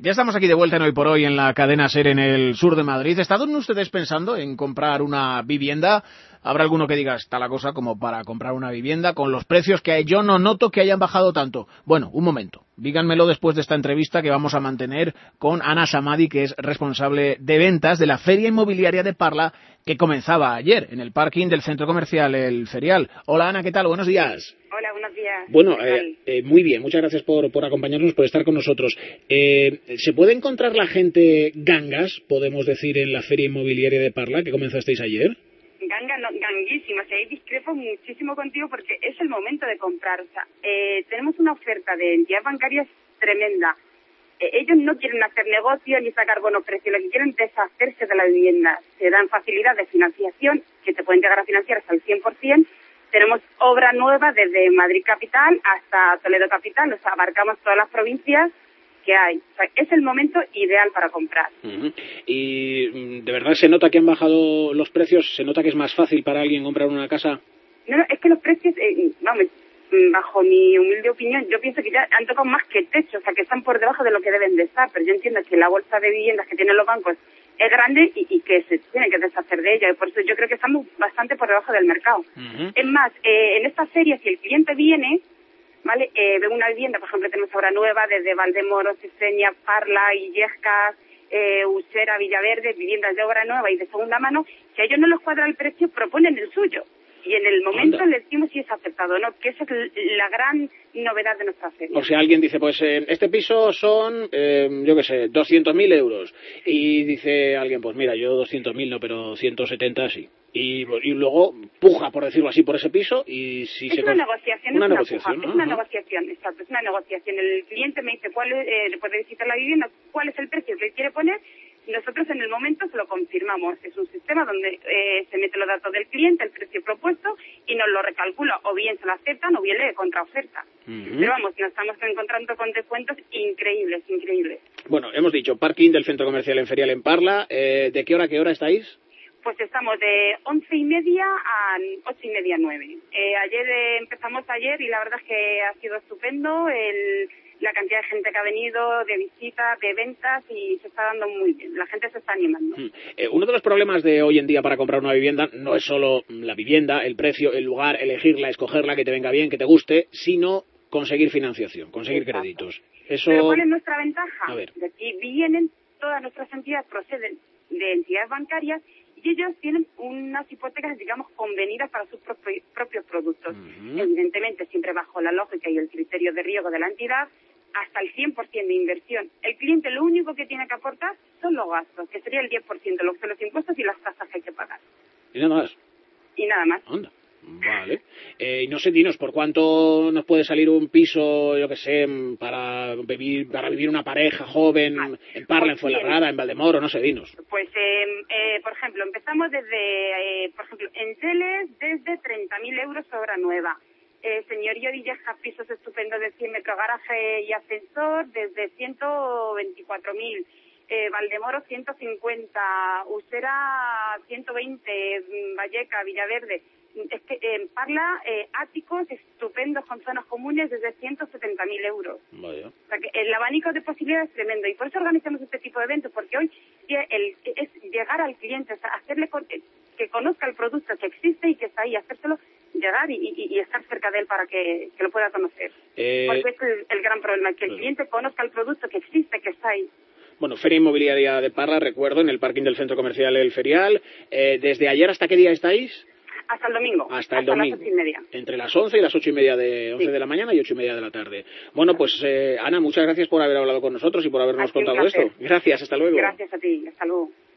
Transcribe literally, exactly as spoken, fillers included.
Ya estamos aquí de vuelta en Hoy por Hoy en la cadena SER en el sur de Madrid. ¿Están ustedes pensando en comprar una vivienda? Habrá alguno que diga, está la cosa como para comprar una vivienda con los precios que hay. Yo no noto que hayan bajado tanto. Bueno, un momento. Díganmelo después de esta entrevista que vamos a mantener con Ana Samadi, que es responsable de ventas de la Feria Inmobiliaria de Parla, que comenzaba ayer en el parking del centro comercial El Ferial. Hola Ana, ¿qué tal? Buenos días. Hola, buenos días. Bueno, eh, eh, muy bien, muchas gracias por, por acompañarnos, por estar con nosotros. Eh, ¿Se puede encontrar la gente gangas, podemos decir, en la Feria Inmobiliaria de Parla, que comenzasteis ayer? Ganga, no, ganguísima. O sea, ahí discrepo muchísimo contigo porque es el momento de comprar. O sea, eh, tenemos una oferta de entidades bancarias tremenda. Eh, ellos no quieren hacer negocio ni sacar buenos precios, lo que quieren es deshacerse de la vivienda. Se dan facilidad de financiación, que te pueden llegar a financiar hasta el cien por ciento. Tenemos obra nueva desde Madrid Capital hasta Toledo Capital, o sea, abarcamos todas las provincias que hay. O sea, es el momento ideal para comprar. Uh-huh. ¿Y de verdad se nota que han bajado los precios? ¿Se nota que es más fácil para alguien comprar una casa? No, no, es que los precios, eh, vamos, bajo mi humilde opinión, yo pienso que ya han tocado más que el techo, o sea, que están por debajo de lo que deben de estar, pero yo entiendo que la bolsa de viviendas que tienen los bancos es grande y, y que se tienen que deshacer de ella, y por eso yo creo que estamos bastante por debajo del mercado. Uh-huh. Es más, eh, en esta feria, si el cliente viene, ¿vale? Eh, ve una vivienda, por ejemplo, tenemos obra nueva desde Valdemoro, Cesenia, Parla, Illescas, eh, Usera, Villaverde, viviendas de obra nueva y de segunda mano. Si a ellos no les cuadra el precio, proponen el suyo. Y en el momento Anda. les decimos si es aceptado o no, que esa es la gran novedad de nuestra feria. O sea, alguien dice, pues eh, este piso son, eh, yo qué sé, doscientos mil euros. Sí. Y dice alguien, pues mira, yo doscientos mil no, pero ciento setenta sí. Y, y luego puja, por decirlo así, por ese piso y si es se... Una negociación, una es negociación. Una, es una negociación, exacto, es una negociación. El cliente me dice, cuál es, eh, después de visitar la vivienda, cuál es el precio que él quiere poner. Nosotros en el momento se lo confirmamos. Es un sistema donde eh, se meten los datos del cliente, el precio propuesto, y nos lo recalcula, o bien se lo aceptan o bien le contraoferta. Uh-huh. Pero vamos, nos estamos encontrando con descuentos increíbles, increíbles. Bueno, hemos dicho, parking del Centro Comercial en Ferial en Parla. Eh, ¿De qué hora a qué hora estáis? Pues estamos de once y media a ocho y media, nueve. Eh, ayer eh, empezamos ayer y la verdad es que ha sido estupendo el... la cantidad de gente que ha venido, de visitas, de ventas, y se está dando muy bien. La gente se está animando. Mm. Eh, uno de los problemas de hoy en día para comprar una vivienda no es solo la vivienda, el precio, el lugar, elegirla, escogerla, que te venga bien, que te guste, sino conseguir financiación, conseguir Exacto. créditos. Eso... ¿Pero cuál es nuestra ventaja? A ver. De aquí vienen, todas nuestras entidades proceden de entidades bancarias y ellos tienen unas hipotecas, digamos, convenidas para sus propios, propios productos. Uh-huh. Evidentemente, siempre bajo la lógica y el criterio de riesgo de la entidad, hasta el cien por ciento de inversión. El cliente lo único que tiene que aportar son los gastos, que sería el diez por ciento, lo que son los impuestos y las tasas que hay que pagar. ¿Y nada más? Y nada más. Anda. Vale. Eh, y no sé, dinos, ¿por cuánto nos puede salir un piso, yo qué sé, para vivir para vivir una pareja joven ah, en Parla, pues en Fuenlabrada, en Valdemoro, no sé, dinos? Pues, eh, eh, por ejemplo, empezamos desde, eh, por ejemplo, en Teles, desde treinta mil euros obra nueva. Eh, señorío Villejas, pisos estupendos de cien metros, garaje y ascensor, desde ciento veinticuatro mil. Eh, Valdemoro, ciento cincuenta. Usera, ciento veinte. Valleca, Villaverde. Es que en eh, Parla, eh, áticos estupendos con zonas comunes desde ciento setenta mil euros. Vaya. O sea que el abanico de posibilidades es tremendo y por eso organizamos este tipo de eventos, porque hoy el, es llegar al cliente, o sea, hacerle con, que conozca el producto que existe y que está ahí, hacérselo llegar y, y, y estar cerca de él para que, que lo pueda conocer. Eh... Porque es el, el gran problema, que el cliente conozca el producto que existe, que está ahí. Bueno, Feria Inmobiliaria de Parla, recuerdo, en el parking del Centro Comercial El Ferial. Eh, ¿Desde ayer hasta qué día estáis? Hasta el domingo. Hasta, hasta el domingo. las ocho y media. Entre las once y las ocho y media de once sí. de la mañana y ocho y media de la tarde. Bueno, pues eh, Ana, muchas gracias por haber hablado con nosotros y por habernos contado esto. Gracias, hasta luego. Gracias a ti, hasta luego.